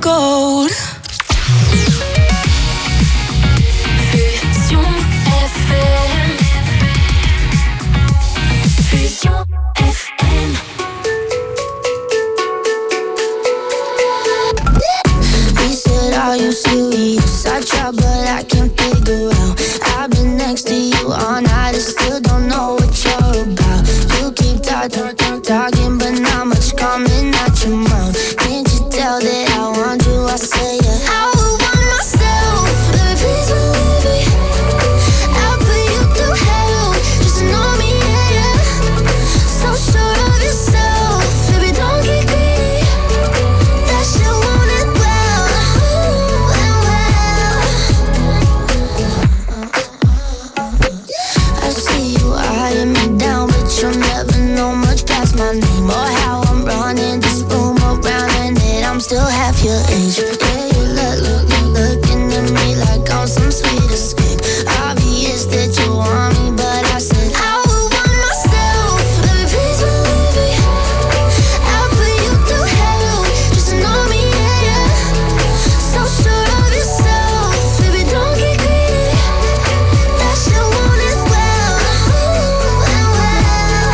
gold. Fusion FM. Fusion FM. He said, are you serious? I try but I can't figure out. I've been next to you all night and still don't know what you're about. You keep talking but not much coming out your mouth. Can't you tell that I want you? I say yeah. I would want myself, baby, please believe me. I'll put you through hell, just know me, yeah, yeah. So sure of yourself, baby, don't get greedy. That shit want it well, and well. I see you eyeing me down, but you'll never know much past my name or how I'm running this room around, and that I'm still half your age. Yeah, you looking at me like I'm some sweet escape. Obvious that you want me, but I said I would want myself, baby, please believe me. I'll put you through hell, just know me, yeah, yeah. So sure of yourself, baby, don't get greedy. That shit want it well, and well.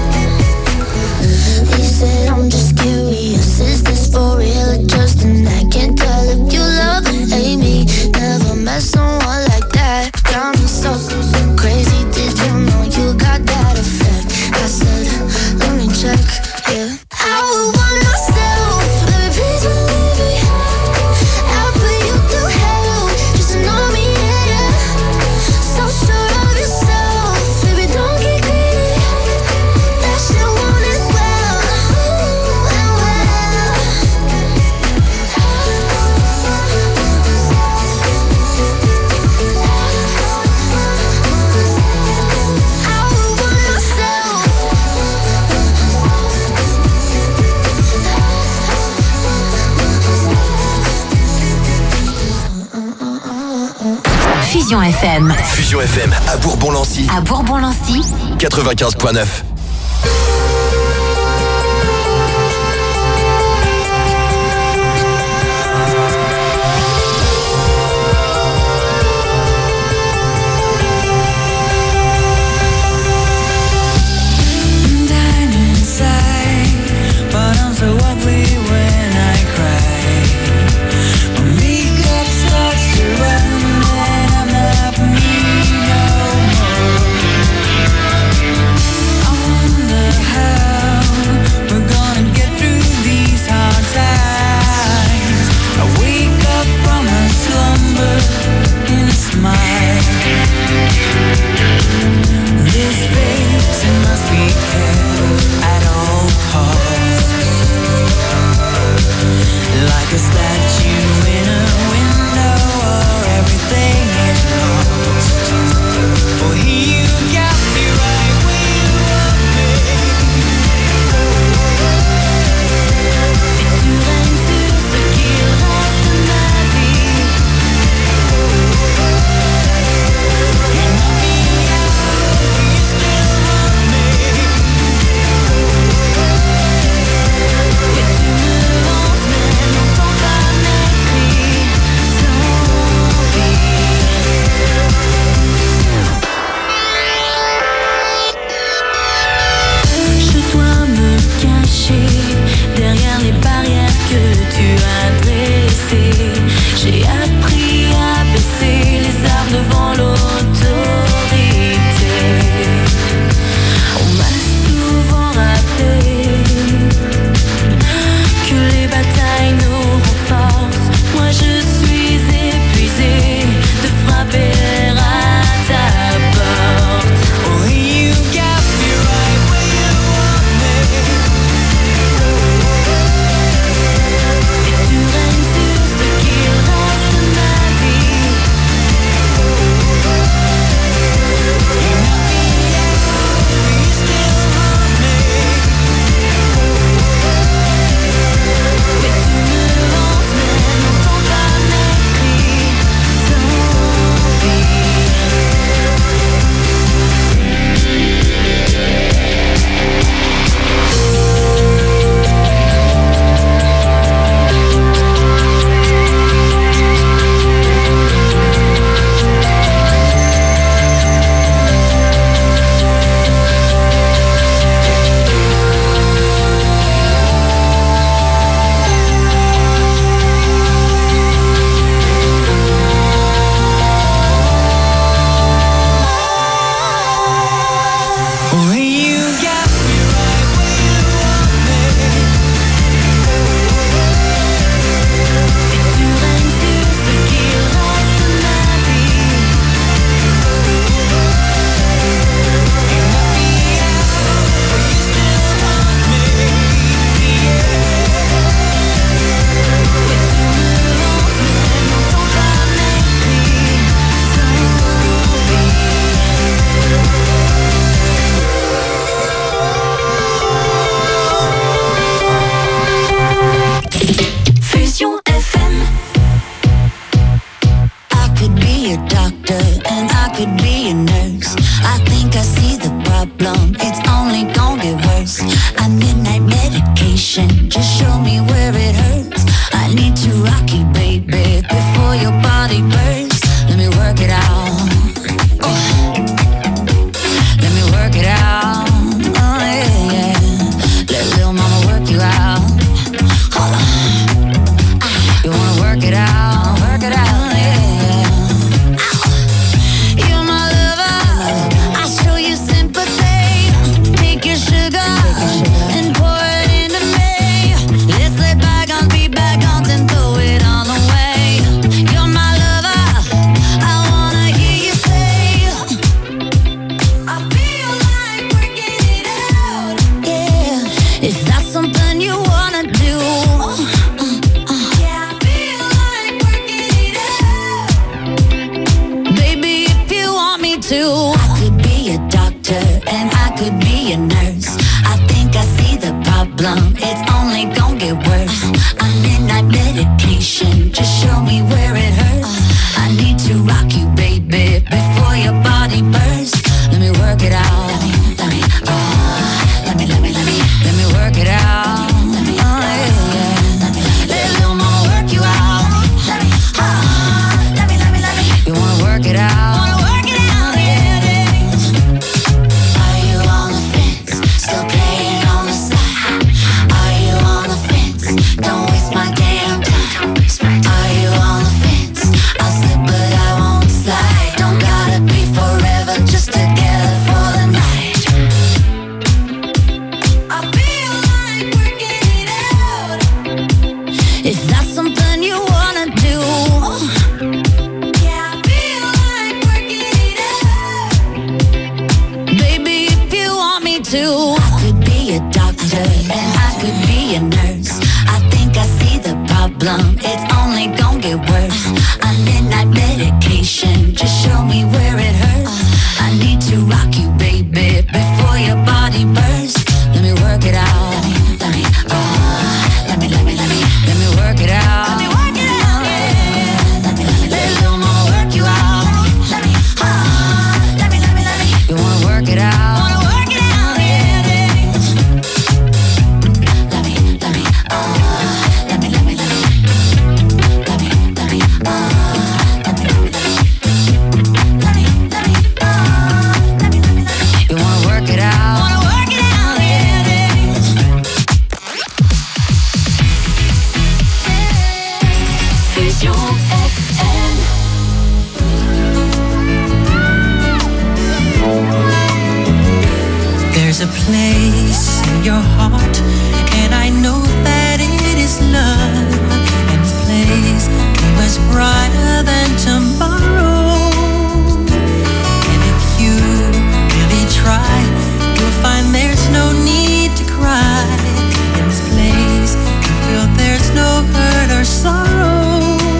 He said, I'm just curious, is this for real or just an act? Can't tell if you love or hate me. Never met someone like that. Got me so crazy, did you know you got that effect? I said, let me check, yeah. I would want myself, baby, please believe me. I'll put you through hell, just know me, yeah, yeah. So sure of yourself, baby, don't get greedy. That shit want it well, and well. I would want myself. Fusion FM. Fusion FM à Bourbon-Lancy. À Bourbon-Lancy. 95.9. Dying inside, but I'm so ugly when I cry. My makeup starts to run and I'm not me no more. I wonder how we're gonna get through these hard times. I wake up from a slumber in a smile. This face, it must be kept at all costs. Like a statue in a window, or everything is lost. Well, you got me right where you want me. Et tu règnes sur ce qu'il reste de ma vie. And knock me out, you still want me. Et tu me lances, mais n'entends pas it out, work it out, yeah. You're my lover, I show you sympathy. Take your sugar and pour it into me. Let's let bygones be bygones and throw it all away. You're my lover, I wanna hear you say, I feel like working it out. Yeah, if that's something you wanna do. Yeah, I feel like working it out. Baby, if you want me to, I could be a doctor and I could be a nurse. I think I see the problem, it's only gon' get worse. I'm midnight medication, just show me where it hurts. I need to rock you, baby, before your body bursts. Let me work it out. Let me work it out. Let little mama work you out. You wanna work it out? Are you on the fence? Still playing on the side? Are you on the fence? Don't waste my damn time. Are you on the fence? I'll slip but I won't slide. Don't gotta be forever, just together for the night. I feel like working it out. If that's something you wanna do. Yeah, I feel like working it out. Baby, if you want me to, I could be a doctor and I could be a nurse. I think I see the problem, it's only gon' get worse. I'm midnight medication, just show me where it hurts. I need to rock you, baby, before your body bursts. Let me work it out. Let me work it out. Let little mama work you out. You wanna work it out? You wanna work it out? Fusion FM. There's a place in your heart, and I know that it is love. And this place is much brighter than tomorrow. And if you really try, you'll find there's no need to cry. In this place, you feel there's no hurt or sorrow.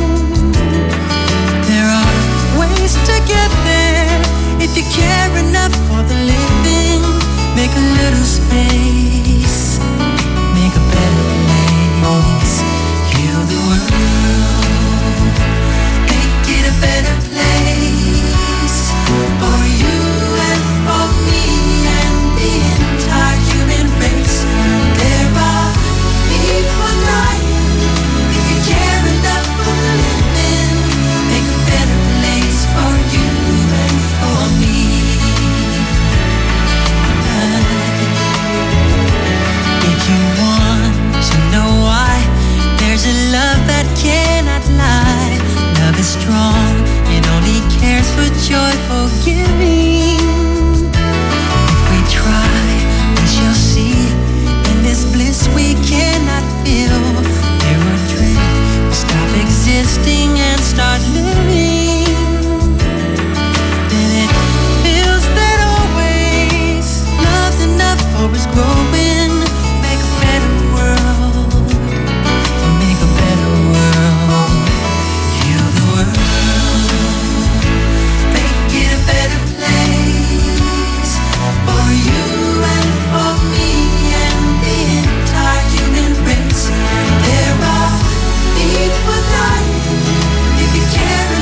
There are ways to get there if you care enough for the living. Make a little space, make a better place. Heal the world, make it a better place. For you and for me and the entire human race. There are people dying. If you care enough for the living, make a better place for you and for me. If you want to know why, there's a love that cannot lie. Love is strong, it only cares for joyful giving. If we try, we shall see. In this bliss we cannot feel. There are dreams, we stop existing and start living. Then it feels that always love's enough for us growing. Make a better world, make a better world. Heal the world, make it a better place. For you and for me and the entire human race. There are people dying. If you care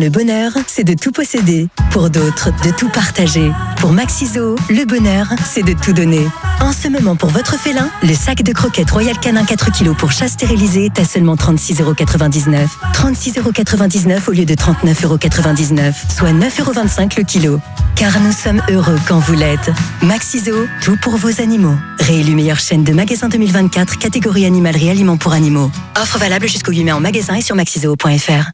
le bonheur, c'est de tout posséder. Pour d'autres, de tout partager. Pour Maxiso, le bonheur, c'est de tout donner. En ce moment, pour votre félin, le sac de croquettes Royal Canin 4 kg pour chat stérilisé est à seulement 36,99 €. 36,99 € au lieu de 39,99 €, soit 9,25 € le kilo. Car nous sommes heureux quand vous l'êtes. Maxiso, tout pour vos animaux. Réélu meilleure chaîne de magasins 2024, catégorie animalerie aliments pour animaux. Offre valable jusqu'au 8 mai en magasin et sur maxiso.fr.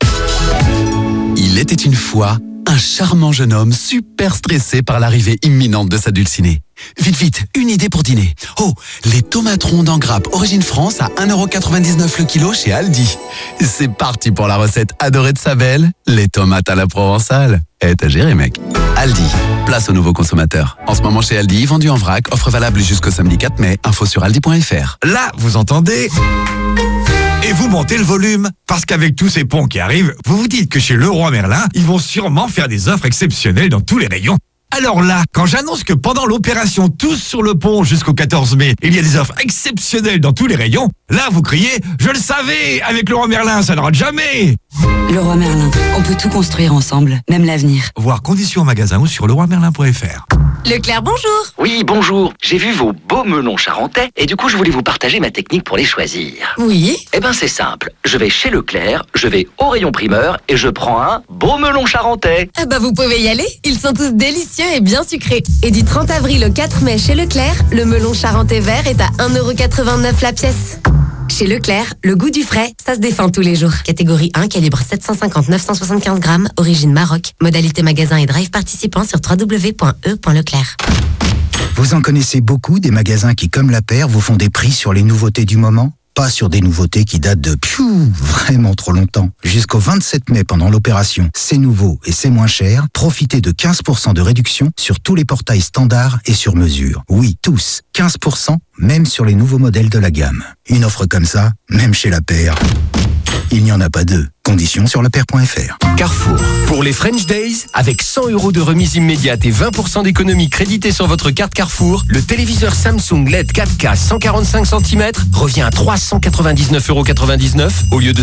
Il était une fois un charmant jeune homme super stressé par l'arrivée imminente de sa dulcinée. Vite, une idée pour dîner. Oh, les tomates rondes en grappe origine France à 1,99 € le kilo chez Aldi. C'est parti pour la recette adorée de sa belle, les tomates à la provençale. T'as géré, mec. Aldi, place aux nouveaux consommateurs. En ce moment chez Aldi, vendu en vrac, offre valable jusqu'au samedi 4 mai. Info sur aldi.fr. Là, vous entendez ? Et vous montez le volume, parce qu'avec tous ces ponts qui arrivent, vous vous dites que chez Leroy Merlin, ils vont sûrement faire des offres exceptionnelles dans tous les rayons. Alors là, quand j'annonce que pendant l'opération Tous sur le pont jusqu'au 14 mai, il y a des offres exceptionnelles dans tous les rayons, là vous criez « Je le savais, avec Leroy Merlin, ça ne rate jamais !» Leroy Merlin, on peut tout construire ensemble, même l'avenir. Voir conditions en magasin ou sur leroymerlin.fr. Leclerc, bonjour. Oui, bonjour. J'ai vu vos beaux melons charentais et du coup, je voulais vous partager ma technique pour les choisir. Oui. Eh ben, c'est simple. Je vais chez Leclerc, je vais au rayon primeur et je prends un beau melon charentais. Ah bah, vous pouvez y aller. Ils sont tous délicieux et bien sucrés. Et du 30 avril au 4 mai chez Leclerc, le melon charentais vert est à 1,89 € la pièce. Chez Leclerc, le goût du frais, ça se défend tous les jours. Catégorie 1, calibre 750-975 grammes, origine Maroc. Modalité magasin et drive participant sur www.e.leclerc. Vous en connaissez beaucoup des magasins qui, comme La Paire, vous font des prix sur les nouveautés du moment ? Pas sur des nouveautés qui datent de vraiment trop longtemps. Jusqu'au 27 mai pendant l'opération C'est nouveau et c'est moins cher, profitez de 15% de réduction sur tous les portails standards et sur mesure. Oui, tous. 15%, même sur les nouveaux modèles de la gamme. Une offre comme ça, même chez La Paire, il n'y en a pas deux. Conditions sur lepaire.fr. Carrefour. Pour les French Days, avec 100 € de remise immédiate et 20% d'économie créditée sur votre carte Carrefour, le téléviseur Samsung LED 4K 145 cm revient à 399,99 € au lieu de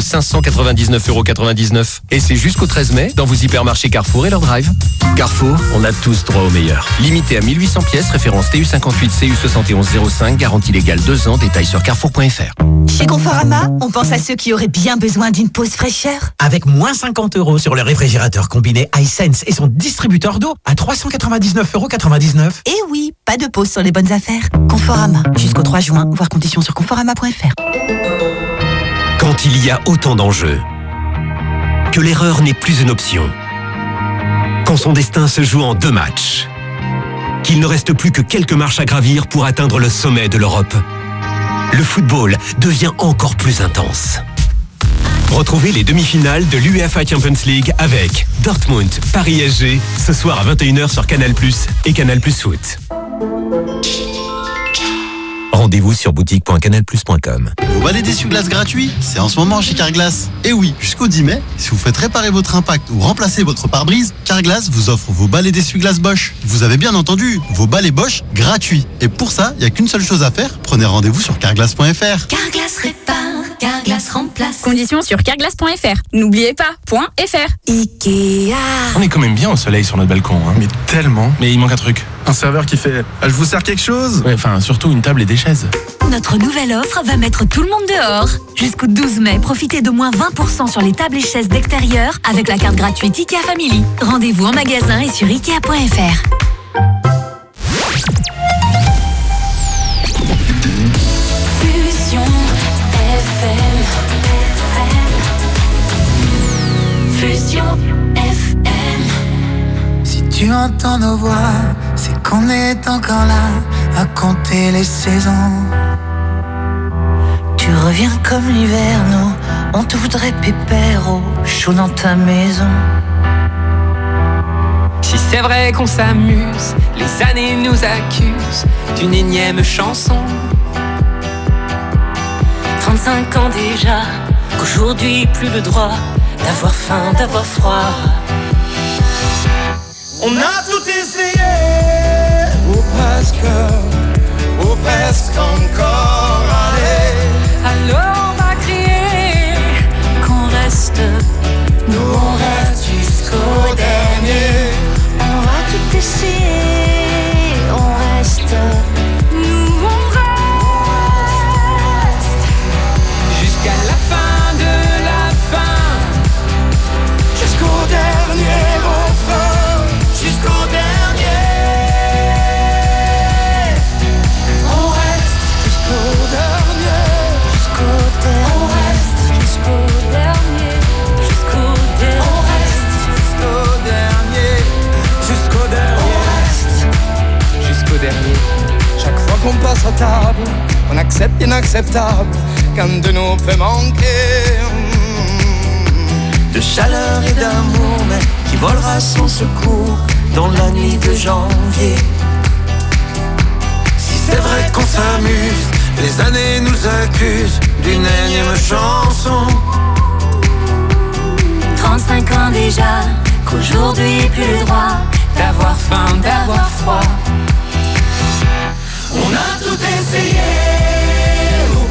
599,99 €. Et c'est jusqu'au 13 mai dans vos hypermarchés Carrefour et leur drive. Carrefour, on a tous droit au meilleur. Limité à 1800 pièces, référence TU58 CU7105, garantie légale 2 ans, détails sur carrefour.fr. Chez Conforama, on pense à ceux qui auraient bien besoin d'une pause fraîcheur. Avec moins 50 € sur le réfrigérateur combiné iSense et son distributeur d'eau à 399,99 €. Et oui, pas de pause sur les bonnes affaires. Conforama, jusqu'au 3 juin, voir conditions sur conforama.fr. Quand il y a autant d'enjeux, que l'erreur n'est plus une option, quand son destin se joue en 2 matchs, qu'il ne reste plus que quelques marches à gravir pour atteindre le sommet de l'Europe, le football devient encore plus intense. Retrouvez les demi-finales de l'UEFA Champions League avec Dortmund, Paris SG, ce soir à 21 h sur Canal+ et Canal+ Foot. Rendez-vous sur boutique.canalplus.com. Vos balais d'essuie-glace gratuits, c'est en ce moment chez Carglass. Et oui, jusqu'au 10 mai, si vous faites réparer votre impact ou remplacer votre pare-brise, Carglass vous offre vos balais d'essuie-glace Bosch. Vous avez bien entendu, vos balais Bosch gratuits. Et pour ça, il n'y a qu'une seule chose à faire, prenez rendez-vous sur carglass.fr. Carglass répare, Carglass remplace. Conditions sur carglass.fr. N'oubliez pas, .fr. Ikea. On est quand même bien au soleil sur notre balcon, hein. Mais tellement. Mais il manque un truc. Un serveur qui fait « Je vous sers quelque chose ?» Ouais, enfin, surtout une table et des chaises. Notre nouvelle offre va mettre tout le monde dehors. Jusqu'au 12 mai, profitez de moins 20% sur les tables et chaises d'extérieur avec la carte gratuite IKEA Family. Rendez-vous en magasin et sur Ikea.fr. Fusion FM. Fusion FM. Si tu entends nos voix, c'est qu'on est encore là à compter les saisons. Tu reviens comme l'hiver, nous, on te voudrait pépère au chaud dans ta maison. Si c'est vrai qu'on s'amuse, les années nous accusent d'une énième chanson. 35 ans déjà, qu'aujourd'hui plus le droit d'avoir faim, d'avoir froid. On a tout essayé, ou presque encore, allez. Alors on va crier qu'on reste, nous on reste ici. qu'on passe à table, on accepte l'inacceptable, qu'un de nous peut manquer. De chaleur et d'amour, mais qui volera sans secours dans la nuit de janvier. Si c'est vrai qu'on s'amuse, les années nous accusent d'une énième chanson. 35 ans déjà, qu'aujourd'hui plus le droit d'avoir faim, d'avoir froid. On a tout essayé, ou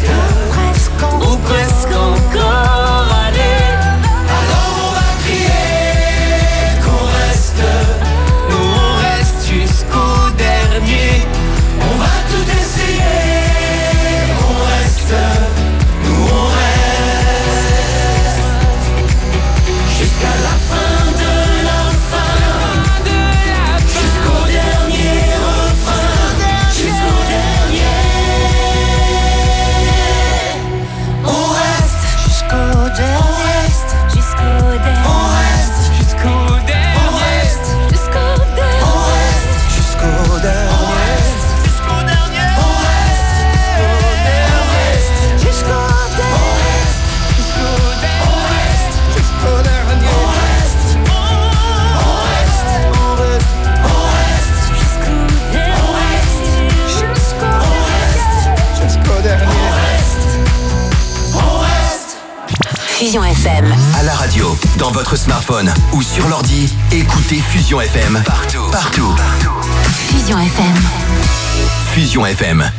presque encore. Allez, alors on va crier qu'on reste. Nous on reste jusqu'au dernier. On va tout essayer, on reste. Nous on reste jusqu'à la fin de la fin, jusqu'au dernier refrain, jusqu'au dernier. On reste jusqu'au dernier, jusqu'au dernier. On reste jusqu'au dernier, on reste jusqu'au dernier, on reste jusqu'au dernier. Fusion FM. À la radio, dans votre smartphone ou sur l'ordi, écoutez Fusion FM. Partout. Fusion FM. Fusion FM.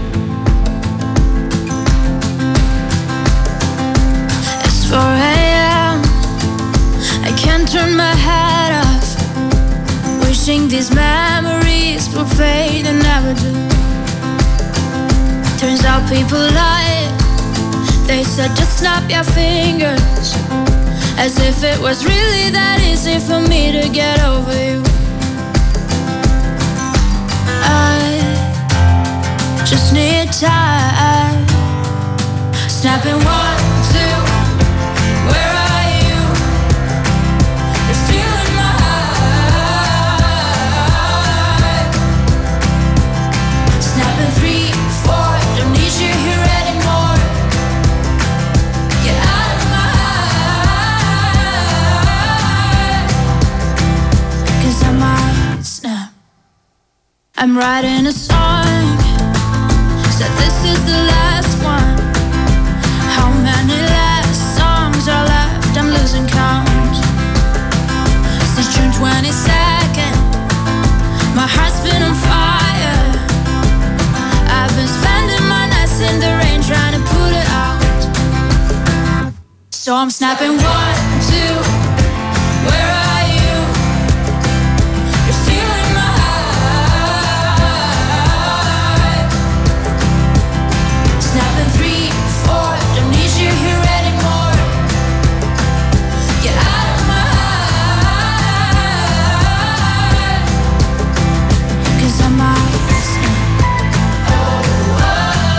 It's 4 a.m. I can't turn my head off. Wishing these memories will fade and never do. Turns out people lie. They said just snap your fingers, as if it was really that easy for me to get over you. I just need time. Snapping 1, 2. Where are you? You're still in my heart. Snapping 3, 4. Don't need you here anymore. Get out of my heart. 'Cause I might snap. I'm writing a song. Said this is the last one. How many last songs are left? I'm losing count. Since June 22nd, my heart's been on fire. I've been spending my nights in the rain trying to put it out. So I'm snapping 1, 2. Where are you? You're still in my heart. Snapping 3, 4. Don't need you here anymore. Get out of my heart. 'Cause I might snap. Oh, oh.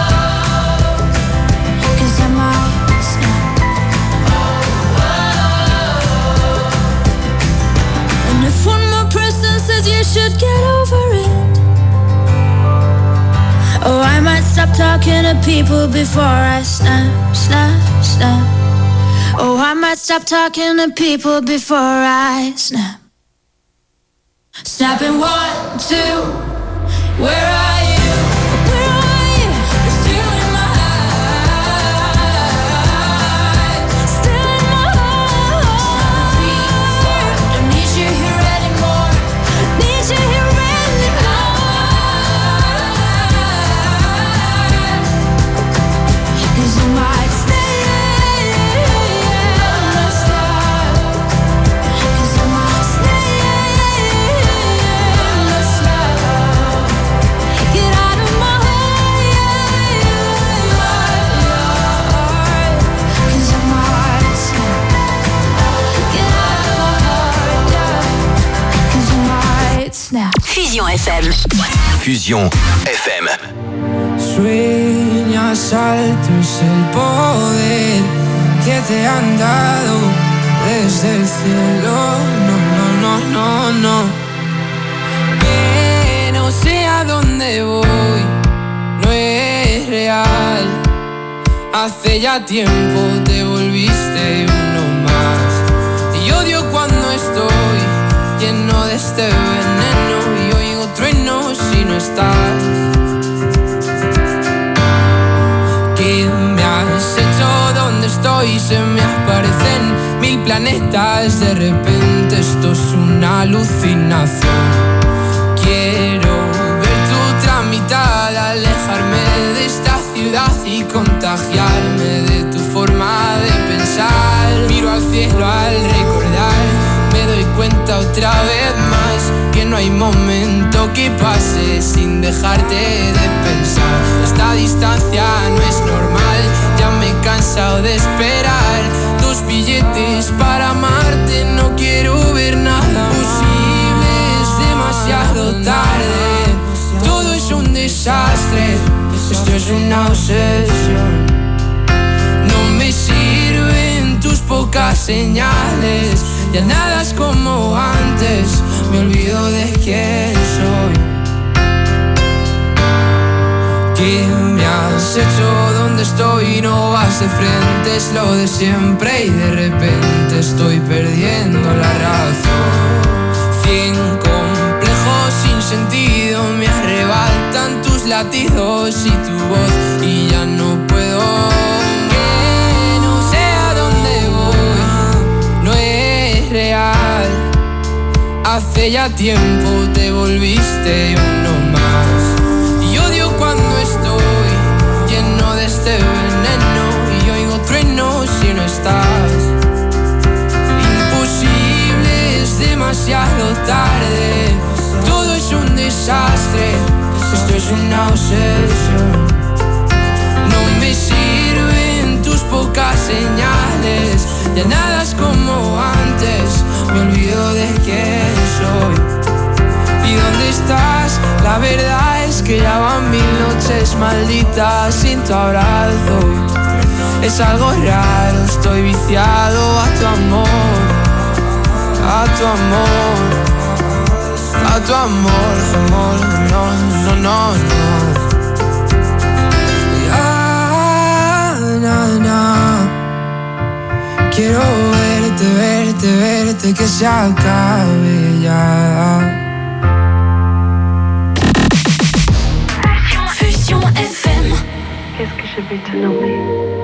'Cause I might snap. And if one more person says you should get over it, oh, I might stop talking to people before I snap, snap, snap. Oh, I might stop talking to people before I snap. Snapping 1, 2. Where are you? Where are you? You're still in my heart. Still in my heart. 3, 4. Don't need you here anymore. Need you here anymore. 'Cause I might stay. 'Cause I might stay. Get out of my heart. 'Cause I might snap. Get out of my heart. 'Cause I might snap. Fusion FM. Fusion FM. Sueñas altos el poder que te han dado desde el cielo. No, no, no, no, no. Que no sé a dónde voy, Hace ya tiempo te volviste uno más. Y odio cuando estoy lleno de este veneno y oigo truenos si no estás. ¿Qué me has hecho? ¿Dónde estoy? Se me aparecen 1000 planetas. De repente esto es una alucinación. Quiero ver tu otra mitad, alejarme de esta ciudad y contagiarme de tu forma de pensar. Miro al cielo al recordar, me doy cuenta otra vez más que no hay momento que pase sin dejarte de pensar. Esta distancia no es normal, ya me he cansado de esperar. 2 billetes para amarte, no quiero ver nada posible, es demasiado tarde. Todo es un desastre, esto es una obsesión. No me sirven tus pocas señales, ya nada es como antes, me olvido de quién soy. ¿Qué me has hecho? ¿Dónde estoy? No vas de frente, es lo de siempre y de repente estoy perdiendo la razón. 100 complejos sin sentido me arrebatan tus latidos y tu voz y ya no puedo. Que no sé a dónde voy, no es real. Hace ya tiempo te volviste uno más. Y odio cuando estoy lleno de este veneno y oigo truenos si no estás. Imposible, es demasiado tarde. Todo es un desastre, esto es una obsesión. No me sirven tus pocas señales, ya nada es como antes, me olvido de quién soy. ¿Y dónde estás? La verdad es que ya van 1000 noches malditas sin tu abrazo. Es algo raro, estoy viciado a tu amor, a tu amor, a tu amor, amor, no, no, no, no. Ya, na, na. Quiero verte, verte, verte, que se acabe ya. Qu'est-ce que je vais te nommer?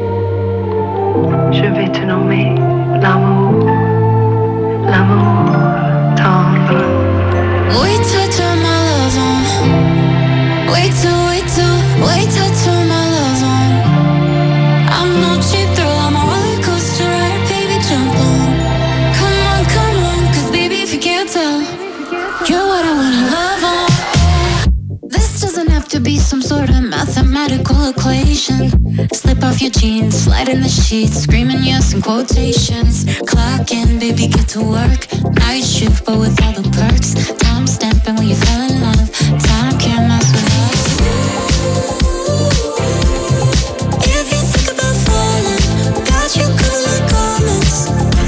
Je vais te nommer l'amour, l'amour tendre. Wait till I turn my love on. Wait till I turn my love on. I'm no cheap thrill, I'm a roller coaster ride, baby, jump on. Come on, cause baby, if you can't tell, you're what I wanna love on. This doesn't have to be some sort of mathematical equation. Slip off your jeans, slide in the sheets, screaming yes in quotations. Clock in, baby, get to work. Night shift, but with all the perks. Time stamping when you fell in love. Time can't mess with us. If you think about falling, got you covered like garments.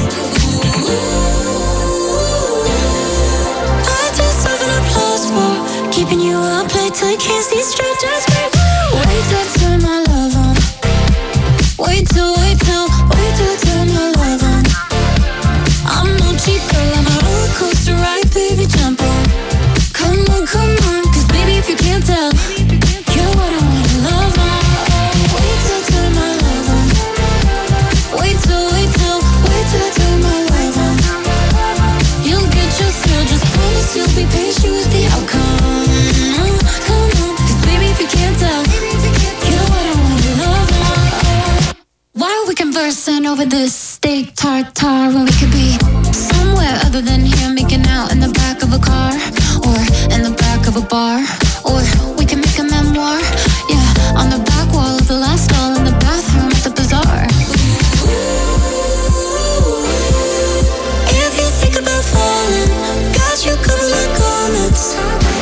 I deserve an applause for keeping you up late till you can't see straight. Just wait till I turn my love on. Wait till I turn my love on. I'm no cheap girl, I'm a roller coaster ride, baby, jump on. Come on, cause baby, if you can't tell, you're what I wanna love on. Wait till I turn my love on. Wait till I turn my love on. You'll get your thrill, just promise you'll be patient with the outcome. Come on, cause baby, if you can't tell, you're what I wanna love on. Why are we conversing over this steak tartare when we could be somewhere other than here, making out in the back of a car, or in the back of a bar, or we can make a memoir, yeah, on the back wall of the last stall in the bathroom at the bazaar. If you think about falling, got you covered like garments.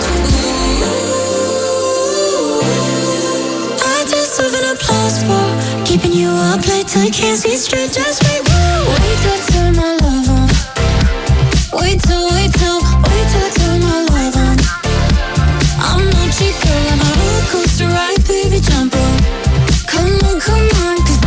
I deserve an applause for keeping you up late till you can't see straight. Just wait till I turn my love on. Wait till I turn my love on. I'm no cheap girl, I'm a roller coaster ride, baby, jump on. Come on, cause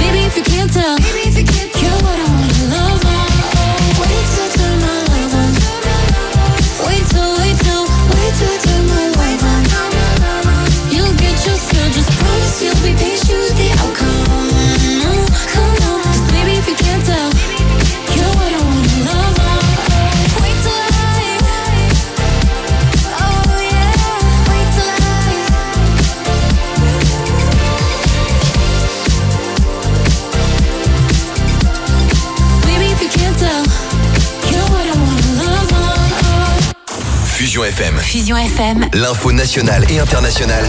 Fusion FM. Fusion FM. L'info nationale et internationale.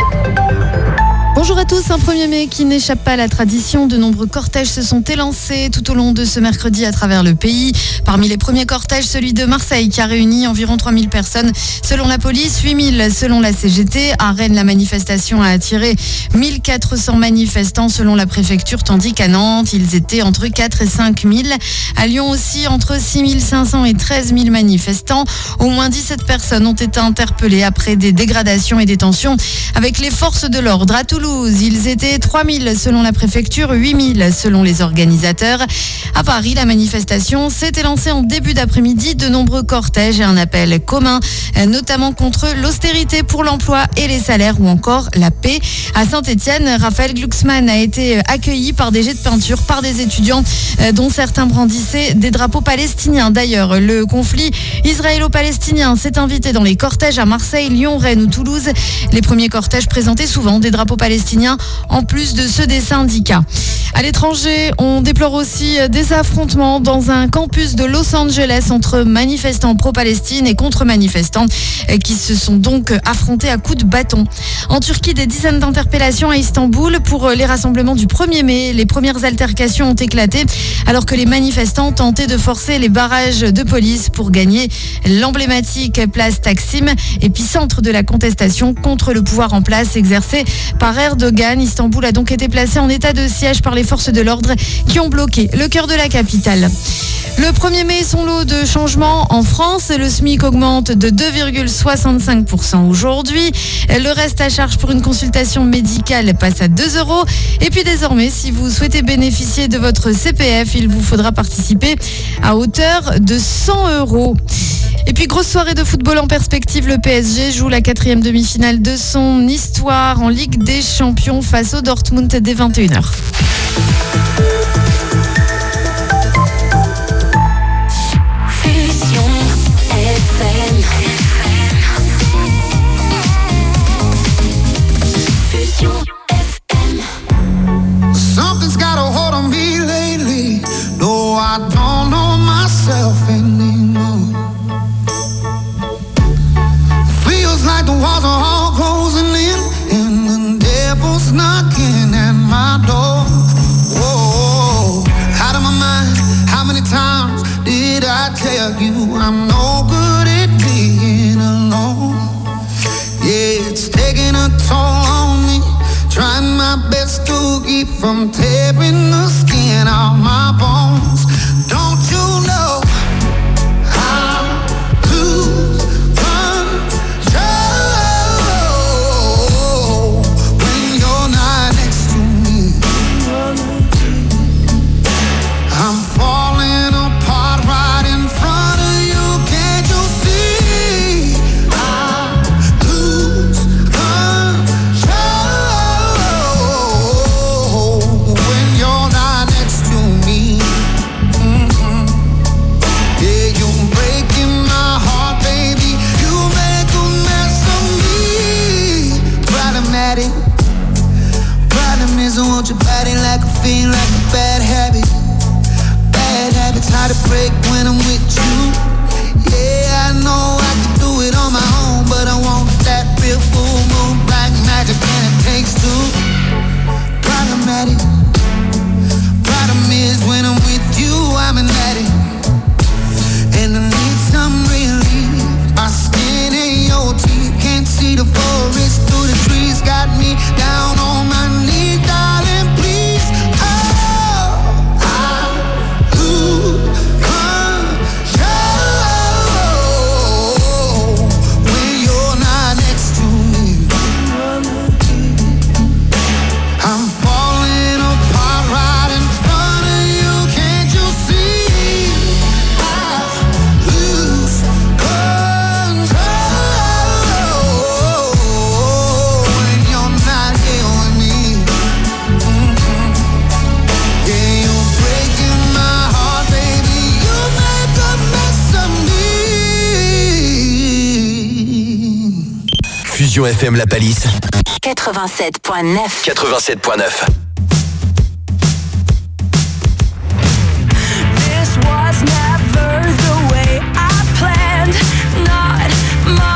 Bonjour à tous, un 1er mai qui n'échappe pas à la tradition. De nombreux cortèges se sont élancés tout au long de ce mercredi à travers le pays. Parmi les premiers cortèges, celui de Marseille qui a réuni environ 3000 personnes selon la police, 8000 selon la CGT. À Rennes, la manifestation a attiré 1400 manifestants selon la préfecture, tandis qu'à Nantes, ils étaient entre 4 et 5000. À Lyon aussi, entre 6500 et 13 000 manifestants. Au moins 17 personnes ont été interpellées après des dégradations et des tensions avec les forces de l'ordre. À Toulouse, ils étaient 3000 selon la préfecture, 8000 selon les organisateurs. À Paris, la manifestation s'était lancée en début d'après-midi. De nombreux cortèges et un appel commun, notamment contre l'austérité pour l'emploi et les salaires ou encore la paix. À Saint-Étienne, Raphaël Glucksmann a été accueilli par des jets de peinture par des étudiants dont certains brandissaient des drapeaux palestiniens. D'ailleurs, le conflit israélo-palestinien s'est invité dans les cortèges à Marseille, Lyon, Rennes ou Toulouse. Les premiers cortèges présentaient souvent des drapeaux palestiniens en plus de ceux des syndicats. À l'étranger, on déplore aussi des affrontements dans un campus de Los Angeles entre manifestants pro-Palestine et contre-manifestants qui se sont donc affrontés à coups de bâton. En Turquie, des dizaines d'interpellations à Istanbul pour les rassemblements du 1er mai. Les premières altercations ont éclaté alors que les manifestants tentaient de forcer les barrages de police pour gagner l'emblématique place Taksim, épicentre de la contestation contre le pouvoir en place exercé par Erdogan. Istanbul a donc été placé en état de siège par les forces de l'ordre qui ont bloqué le cœur de la capitale. Le 1er mai, son lot de changements en France. Le SMIC augmente de 2,65% aujourd'hui. Le reste à charge pour une consultation médicale passe à 2 €. Et puis désormais, si vous souhaitez bénéficier de votre CPF, il vous faudra participer à hauteur de 100 €. Et puis grosse soirée de football en perspective, le PSG joue la 4e demi-finale de son histoire en Ligue des Champions face au Dortmund dès 21h. Fusion FM. Fusion FM. Something's got a hold on me lately. No, I don't know myself anymore. Feels like the walls are all closing in, and the devil's knocking at my door. Whoa, out of my mind. How many times did I tell you I'm no good at being alone? Yeah, it's taking a toll on me. Trying my best to keep from tearing the skin off my bones. Don't you know I lose control when you're not next to me? I'm falling apart right in front of you. Can't you see? I lose control when you're not next to me. Yeah, you're breaking my heart, baby. You make a mess of me. Problematic. Problem is I want your body like a fiend, like a bad habit. Bad habits hard to break when I'm with you. Yeah, I know I can do it on my own, but I want that real full moon, black magic, and it takes two. Problematic. Problem is when I'm with you, I'm an addict, and I need some relief. My skin and your teeth, can't see the forest through the trees. Got me down on my knees, darling, please. Oh, I lose control when you're not next to me. I'm falling apart right in front of you. Can't you see? I lose control when you're not here with me. Yeah, you're breaking my heart, baby. You make a mess of me. Fusion FM La Palisse, 87.9. 87.9. This was never the way I planned. Not my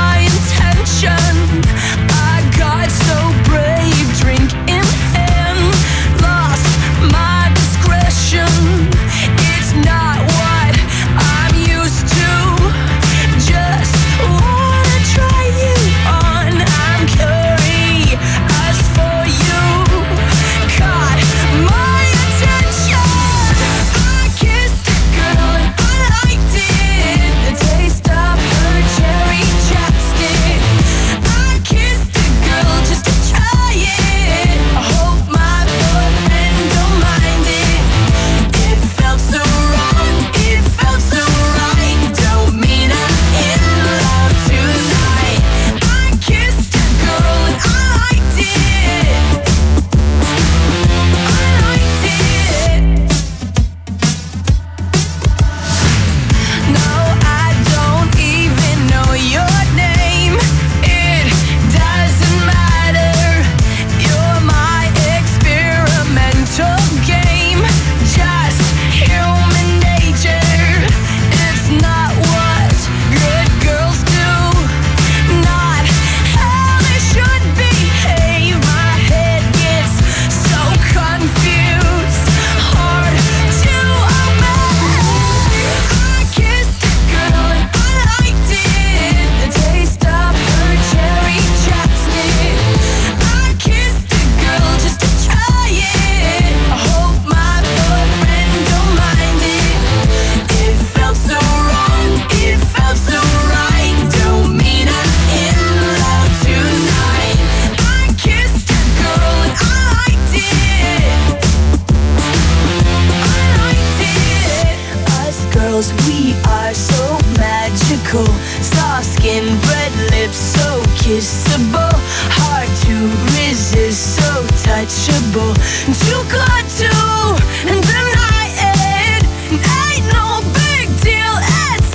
resist, so touchable, too good to deny it. Ain't no big deal, it's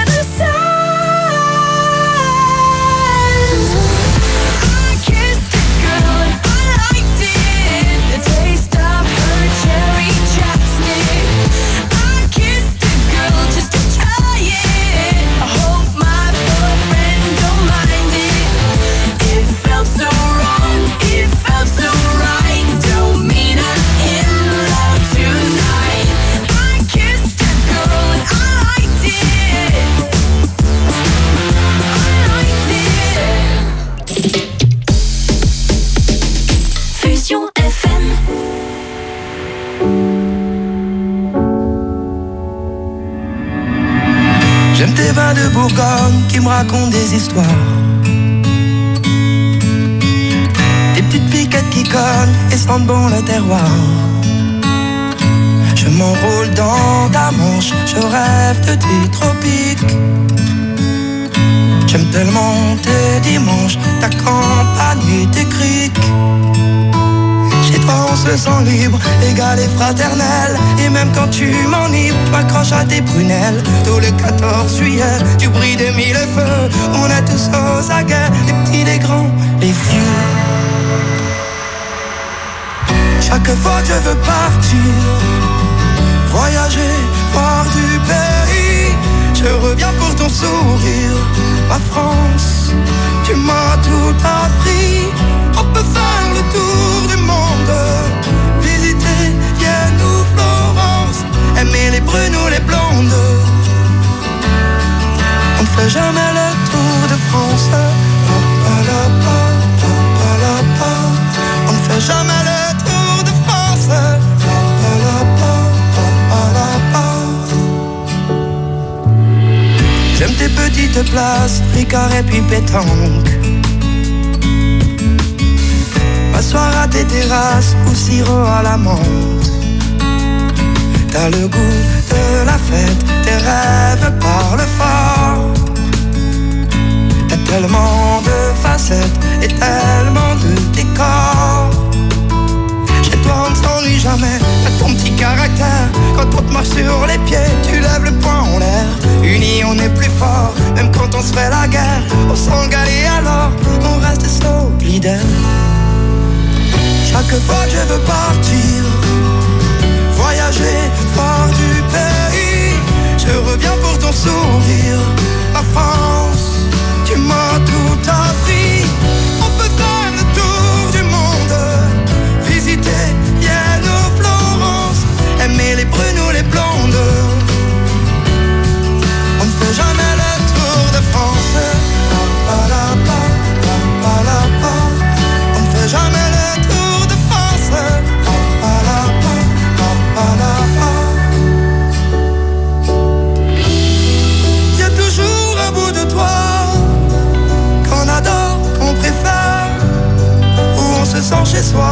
innocent. I kissed a girl and I liked it, the taste of her cherry chapstick. I kissed a girl just to try it, I hope my boyfriend don't mind it. It felt so wrong, it felt so right, don't mean I'm in love tonight. I kissed a girl and I liked it, Fusion FM. J'aime tes vins de Bourgogne qui me racontent des histoires. Des petites piquettes qui cognent et sentent bon le terroir. Je m'enroule dans ta manche, je rêve de tes tropiques. J'aime tellement tes dimanches, ta campagne et tes criques. Chez toi on se sent libre, égal et fraternel. Et même quand tu m'enivres, tu m'accroches à tes prunelles. Tout le 14 juillet, tu brilles de mille feux. On est tous aux aguets, les petits, les grands, les vieux. Chaque fois que je veux partir, voyager, voir du pays, je reviens pour ton sourire. Ma France, tu m'as tout appris. On peut faire le tour du monde, visiter Vienne ou Florence, aimer les brunes ou les blondes. On ne fait jamais le tour de France. On ne fait jamais le tour de France. J'aime tes petites places, Ricard et puis pétanque. M'asseoir à tes terrasses ou sirop à la menthe. T'as le goût de la fête, tes rêves parlent fort. T'as tellement de facettes et tellement de décors. Chez toi on ne s'ennuie jamais, t'as ton petit caractère. Quand on te marche sur les pieds, tu lèves le poing en l'air. Unis on est plus fort, même quand on se fait la guerre. On s'engale et alors, on reste solidaire. Chaque fois que je veux partir, voyager, voir du pays, je reviens pour ton sourire. Ma France, tu m'as tout appris. On peut faire le tour du monde, visiter Vienne ou Florence, aimer les brunes ou les blondes. On ne fait jamais le tour de France. On ne fait jamais le tour de France. Y a toujours un bout de toi qu'on adore, qu'on préfère, où on se sent chez soi.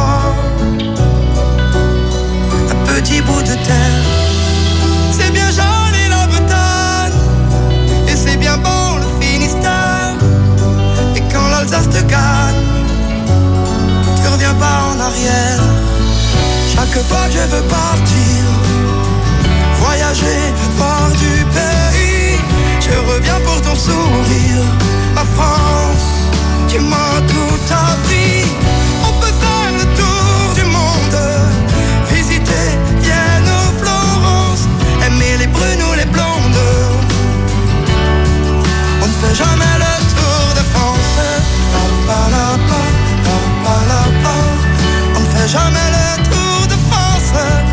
Un petit bout de terre. C'est bien joli la Bretagne, et c'est bien bon le Finistère. Et quand l'Alsace te gagne, tu reviens pas en arrière. Chaque fois que je veux partir, voyager, voir du pays, je reviens pour ton sourire. Ma France, tu m'as tout appris. On peut faire le tour du monde, visiter Vienne ou Florence, aimer les brunes ou les blondes. On ne fait jamais le tour de France. On ne fait jamais le tour de France.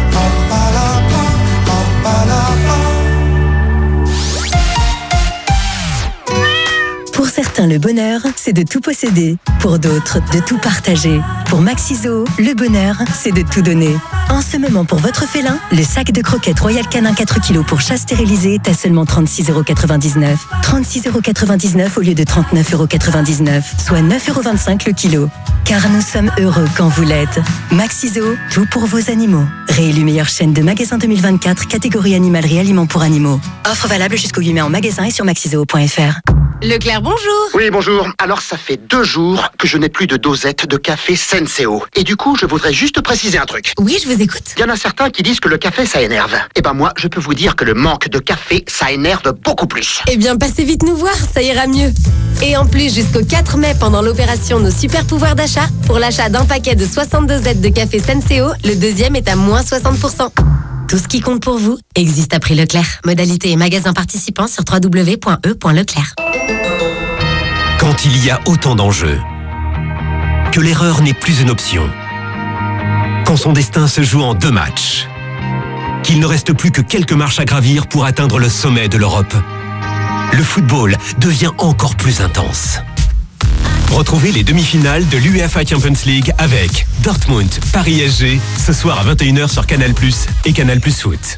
Pour certains, le bonheur, c'est de tout posséder. Pour d'autres, de tout partager. Pour Maxiso, le bonheur, c'est de tout donner. En ce moment, pour votre félin, le sac de croquettes Royal Canin 4 kg pour chat stérilisé est à seulement 36,99 €. 36,99 € au lieu de 39,99 €, soit 9,25 € le kilo. Car nous sommes heureux quand vous l'êtes. Maxiso, tout pour vos animaux. Réélu meilleure chaîne de magasins 2024, catégorie animalerie aliments pour animaux. Offre valable jusqu'au 8 mai en magasin et sur maxiso.fr. Leclerc, bonjour. Oui, Oui, bonjour. Alors, ça fait 2 jours que je n'ai plus de dosette de café Senseo. Et du coup, je voudrais juste préciser un truc. Oui, je vous écoute. Il y en a certains qui disent que le café, ça énerve. Eh ben moi, je peux vous dire que le manque de café, ça énerve beaucoup plus. Eh bien, passez vite nous voir, ça ira mieux. Et en plus, jusqu'au 4 mai, pendant l'opération Nos Super Pouvoirs d'achat, pour l'achat d'un paquet de 62 dosettes de café Senseo, le deuxième est à moins 60%. Tout ce qui compte pour vous existe à prix Leclerc. Modalité et magasin participants sur www.e.leclerc. Quand il y a autant d'enjeux, que l'erreur n'est plus une option, quand son destin se joue en 2 matchs, qu'il ne reste plus que quelques marches à gravir pour atteindre le sommet de l'Europe, le football devient encore plus intense. Retrouvez les demi-finales de l'UEFA Champions League avec Dortmund, Paris SG, ce soir à 21h sur Canal+ et Canal+ Foot.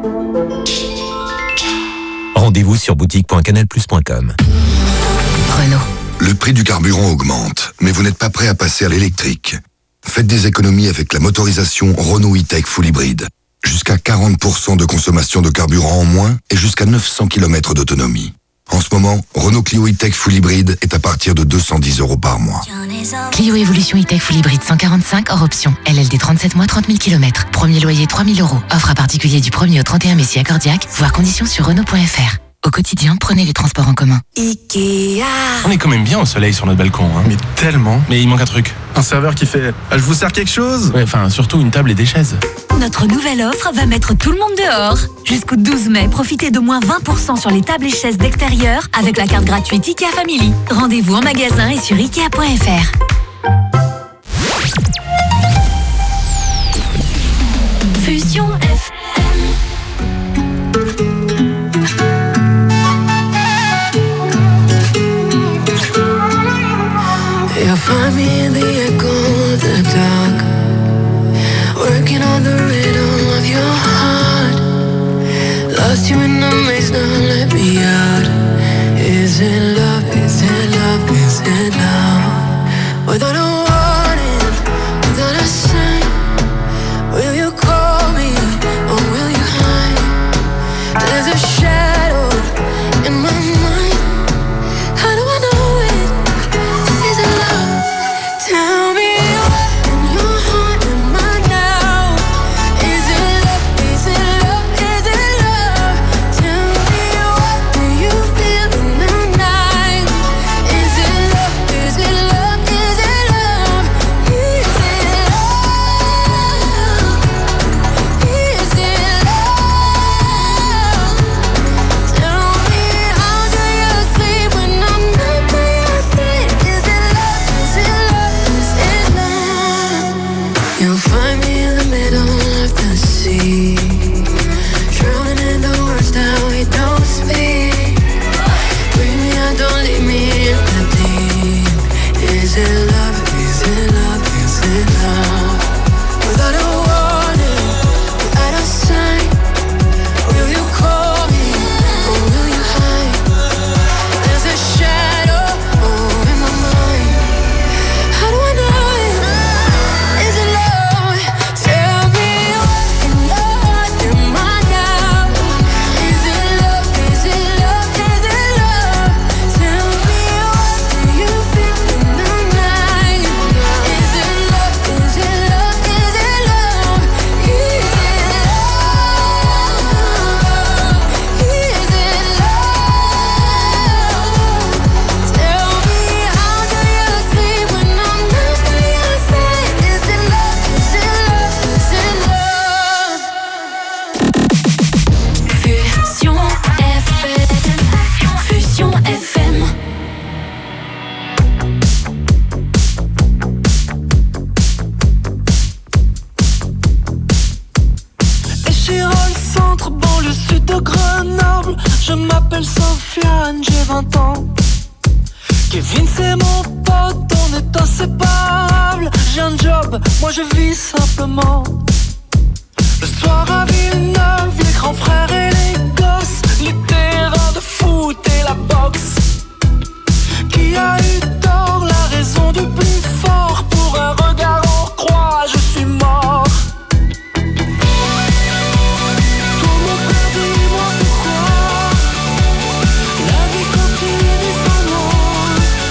Rendez-vous sur boutique.canalplus.com. Renault. Le prix du carburant augmente, mais vous n'êtes pas prêt à passer à l'électrique. Faites des économies avec la motorisation Renault E-Tech Full Hybrid. Jusqu'à 40% de consommation de carburant en moins et jusqu'à 900 km d'autonomie. En ce moment, Renault Clio E-Tech Full Hybrid est à partir de 210 € par mois. Clio Evolution E-Tech Full Hybrid 145 hors option. LLD 37 mois, 30 000 km. Premier loyer 3 000 €. Offre à particulier du 1er au 31 mai si accordiaque. Voir conditions sur Renault.fr. Au quotidien, prenez les transports en commun. Ikea. On est quand même bien au soleil sur notre balcon, hein. Mais tellement. Mais il manque un truc. Un serveur qui fait « Je vous sers quelque chose ?» Enfin, surtout une table et des chaises. Notre nouvelle offre va mettre tout le monde dehors. Jusqu'au 12 mai, profitez de moins 20% sur les tables et chaises d'extérieur avec la carte gratuite IKEA Family. Rendez-vous en magasin et sur Ikea.fr. Fusion FM. You'll find me in the echo of the dark, working on the rhythm of your heart. Lost you in the maze, now let me out. Is it love, is it love, is it love? Without a warning, without a sign, will you call me or will you hide? There's a shadow in my mind. How do I know it? Is it love? Tell me what in your heart am I now? Is it love? Is it love? Is it love? Tell me what do you feel in the night? Is it love? Is it love? Is it love? Is it love? Is it love? Tell me how do you sleep when I'm not by your side? Is it love? Is it love? Is it love? You'll find me in the middle of the sea, drowning in the words that we don't speak. Bring me out, don't leave me in the deep. Is it love? Is it love? Is it love? Without a warning, without a sign, will you call me or will you hide? There's a shadow in my mind. How do I know it? Is it love? Tell me what in your heart am I now? Is it love? Is it love? Is it love? Tell me what do you feel in the night? Is it love? Is it love? Is it love? Is it love? Is it love? Tell me how do you sleep when I'm not by your side? Is it love? Is it love? Is it love? Fusion FM. Fusion FM. Échirol, centre, banlieue sud de Grenoble. Je m'appelle Sofiane, j'ai 20 ans. Kevin, c'est mon pote, on est inséparables. J'ai un job, moi je vis simplement. Le soir à Villeneuve, les grands frères et les gosses, les terrains de foot et la boxe. Qui a eu tort, la raison du plus fort? Pour un regard en croix, je suis mort. Tout mon frère, dis-moi pourquoi la vie continue sans moi.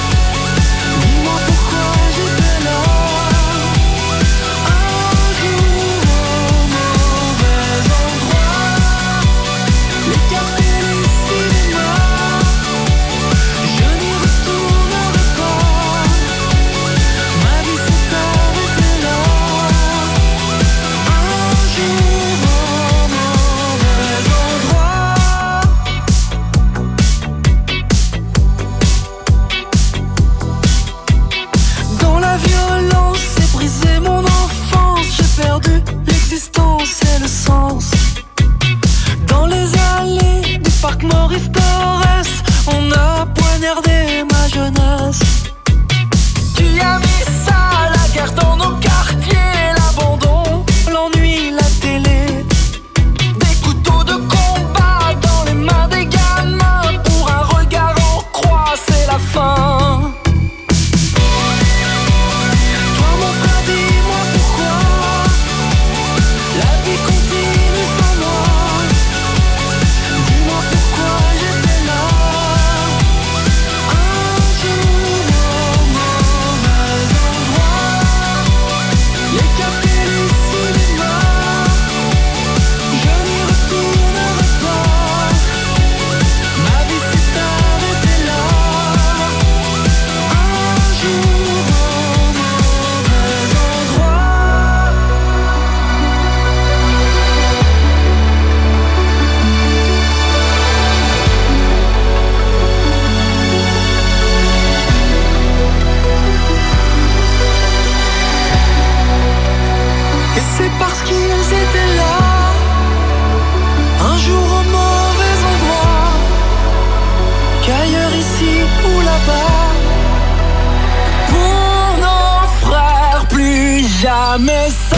jamais seul.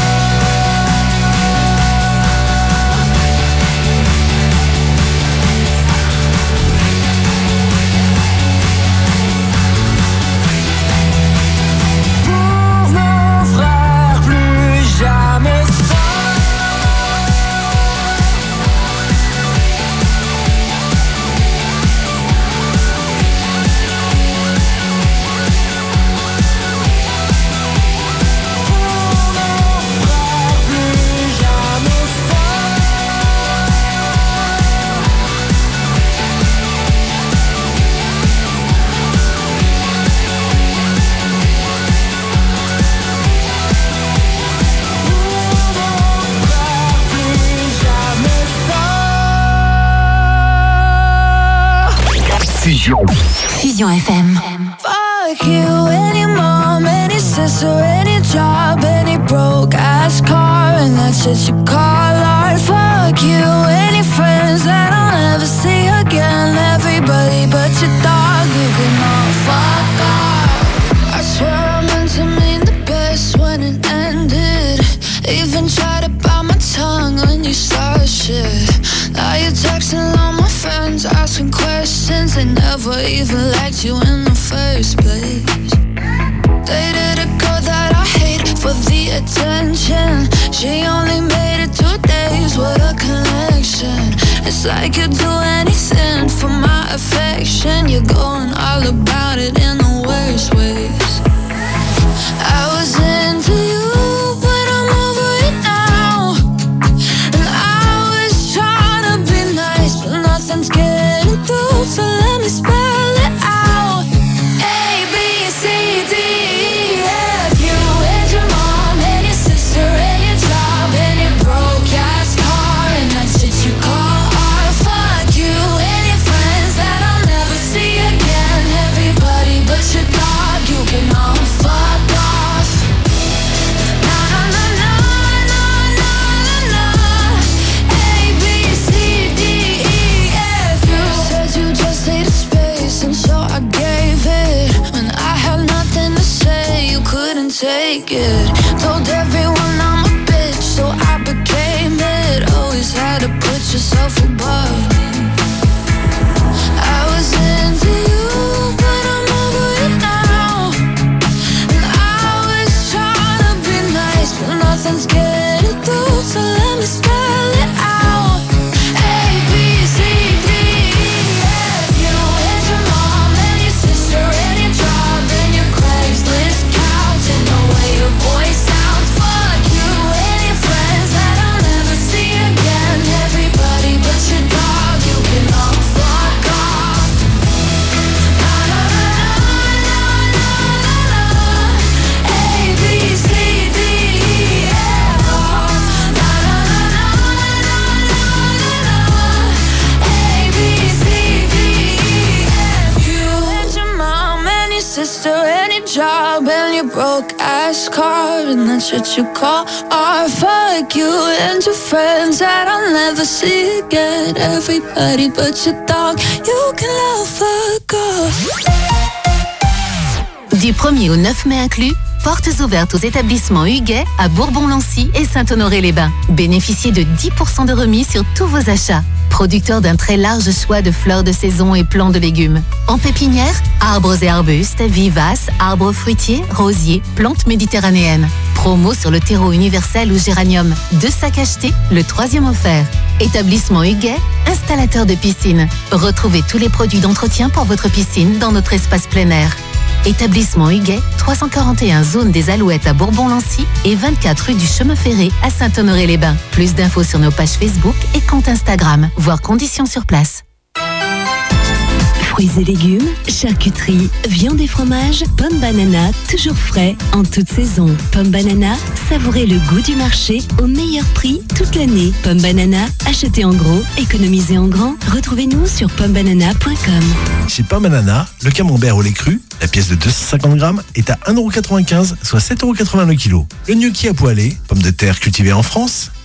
Pour nos frères, plus jamais seul. Fusion FM. Fuck you, any mom, any sister, any job, any broke ass car, and that's what you call art. Fuck you, any friends that I'll never see again, everybody but your dog, you can all fuck off. I swear I meant to mean the best when it ended. Even tried to bite my tongue when you started shit. Now you're texting all my friends, asking questions. They never even liked you in the first place. Dated a girl that I hate for the attention. She only made it 2 days, what a connection. It's like you'd do anything for my affection. You're going all about it in the worst ways. I was into you, but I'm over it now. And I was trying to be nice, but nothing's getting through, so let me spell it out. A, B, C, D, E, F. You and your mom and your sister and your job and your broke ass car, and that's what you call art. Fuck you and your friends that I'll never see again, everybody but your dog, you can all fuck off. Na na na na na na na na. A, B, C, D, E, F. You said you just needed space, and so I gave it. When I had nothing to say, you couldn't take it. Told everyone I'm a bitch, so I became it. Always had to put yourself above me. I was into you, but I'm over it now. And I was trying to be nice, but nothing's getting through, so let me spell it out. A, B, C, D, E, F. You and your mom and your sister and your job and your Craigslist couch and the way your voice sounds. Fuck you and your friends that I'll never see again, everybody but your dog, you can all fuck off. Na na na na na na na. A, B, C, D, E, F. Na na na na na na na. A, B, C, D, E, F. You and your mom and your sister and your job and your broke ass car, and that's what you call art. Fuck you and your friends that I'll never see again, everybody but your dog, you can all fuck off. Du 1er au 9 mai inclus, portes ouvertes aux établissements Huguet à Bourbon-Lancy et Saint-Honoré-les-Bains. Bénéficiez de 10% de remise sur tous vos achats. Producteur d'un très large choix de fleurs de saison et plants de légumes. En pépinière, arbres et arbustes, vivaces, arbres fruitiers, rosiers, plantes méditerranéennes. Promo sur le terreau universel ou géranium. 2 sacs achetés, le 3e offert. Établissement Huguet, installateur de piscine. Retrouvez tous les produits d'entretien pour votre piscine dans notre espace plein air. Établissement Huguet, 341 zone des Alouettes à Bourbon-Lancy et 24 rue du Chemin Ferré à Saint-Honoré-les-Bains. Plus d'infos sur nos pages Facebook et compte Instagram, voire conditions sur place. Fruits et légumes, charcuterie, viande et fromage, Pomme Banana, toujours frais, en toute saison. Pomme Banana, savourez le goût du marché au meilleur prix toute l'année. Pomme Banana, achetez en gros, économisez en grand. Retrouvez-nous sur pommebanana.com. Chez Pomme Banana, le camembert au lait cru, la pièce de 250 grammes, est à 1,95 €, soit 7,80 € le kilo. Le gnocchi à poêler, pommes de terre cultivées en France,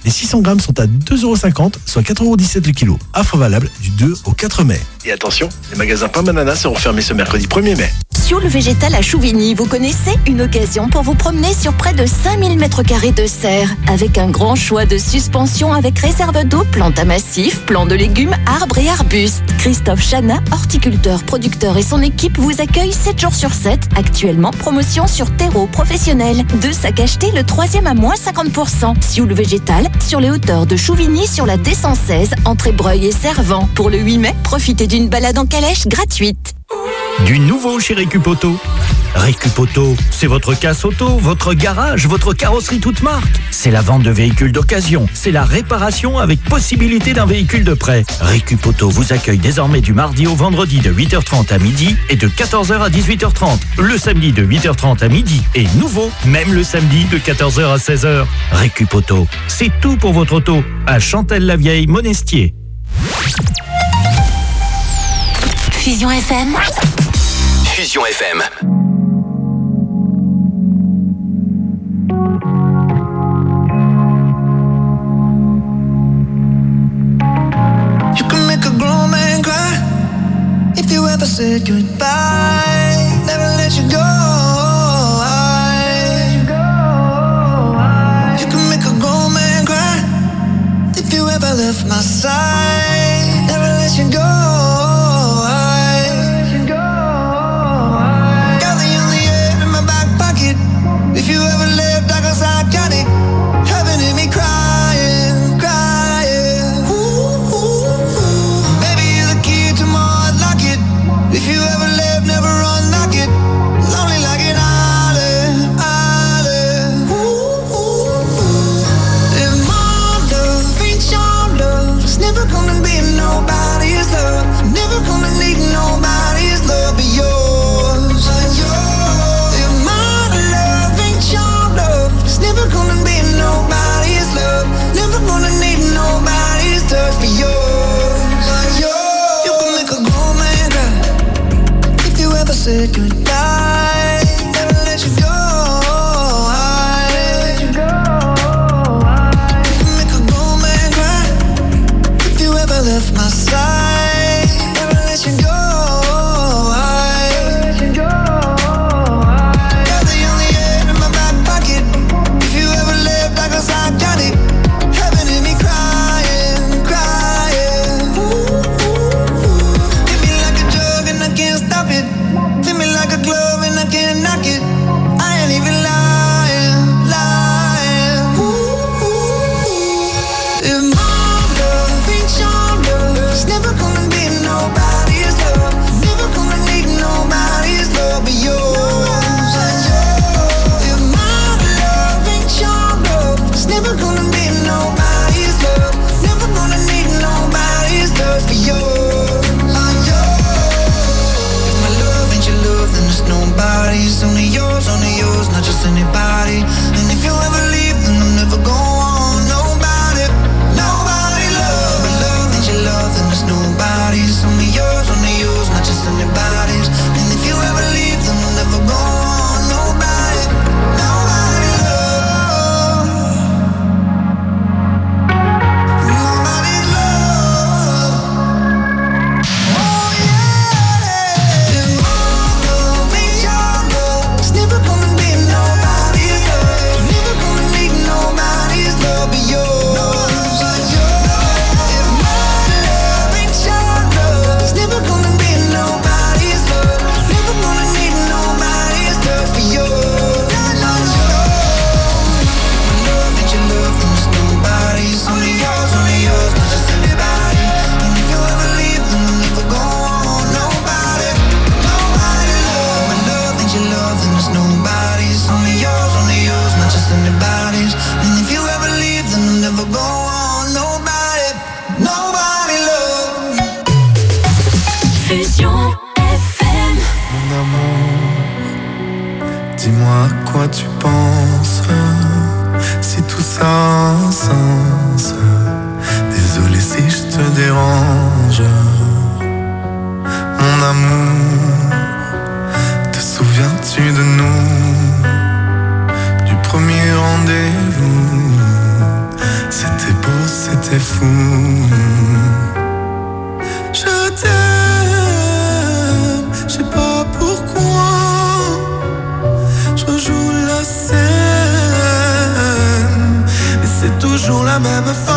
Les 600 grammes sont à 2,50 €, soit 4,17 € le kilo. Offre valable du 2 au 4 mai. Et attention, les magasins Pain Banana seront fermés ce mercredi 1er mai. Sioule Végétal à Chouvigny, vous connaissez? Une occasion pour vous promener sur près de 5000 m² de serre, avec un grand choix de suspensions avec réserve d'eau, plantes à massifs, plants de légumes, arbres et arbustes. Christophe Chana, horticulteur, producteur et son équipe vous accueillent 7 jours sur 7. Actuellement, promotion sur terreau professionnel. 2 sacs achetés, le 3e à moins 50%. Sioule Végétal, sur les hauteurs de Chouvigny, sur la D116, entre Breuil et Servant. Pour le 8 mai, profitez d'une balade en calèche gratuite. Du nouveau chez Récup-Auto. Récup-Auto, c'est votre casse auto, votre garage, votre carrosserie toute marque. C'est la vente de véhicules d'occasion. C'est la réparation avec possibilité d'un véhicule de prêt. Récup-Auto vous accueille désormais du mardi au vendredi de 8h30 à midi et de 14h à 18h30. Le samedi de 8h30 à midi et nouveau, même le samedi de 14h à 16h. Récup-Auto, c'est tout pour votre auto. À Chantelle-la-Vieille, Monestier. Fusion FM. Fusion FM. You can make a grown man cry if you ever said goodbye. Never let you go. You can make a grown man cry if you ever left my side. Never let you go. If you ever left, I guess I got it. Heaven in me crying, crying. Ooh, ooh, ooh. Baby, you're the key to my heart, lock it. If you ever left, never unlock it. Lonely like an island, island. Ooh, ooh, ooh. If my love ain't your love, it's never gonna be nobody's love. Never gonna need nobody's love but yours, yours. Never gonna be nobody's love. Never gonna need nobody's touch but yours. You can make a grown man cry if you ever said goodbye. Never let you go. You can make a grown man cry if you ever left my side. Never let you go. Only yours, not just anybody. And if you ever leave, then I'm never going. Nobody, nobody love. But love ain't your love, then there's nobody. It's only yours, not just anybody's. And if you ever leave, then I'm never going. Nobody, nobody love. Nobody love. Oh yeah. If my love ain't your love, it's never gonna be nobody's love. Never gonna need nobody's love but yours. If my love ain't your love, it's never gonna be nobody's love. Never gonna need nobody's love but yours. My love ain't your love, then there's nobody's. Only yours, not just anybody. And if you ever leave, then I'm never going. Nobody, nobody love. My love ain't your love, then there's nobody's. Only yours, not just anybody's. And if you ever leave, then I'm never going. Nobody, nobody love. Fusion FM. Mon amour, dis-moi à quoi tu penses. Si tout ça a un sens. Désolé si je te dérange. Mon amour, te souviens-tu de nous? Du premier rendez-vous, c'était fait fou. Je t'aime, je sais pas pourquoi. Je rejoue la scène, mais c'est toujours la même fin.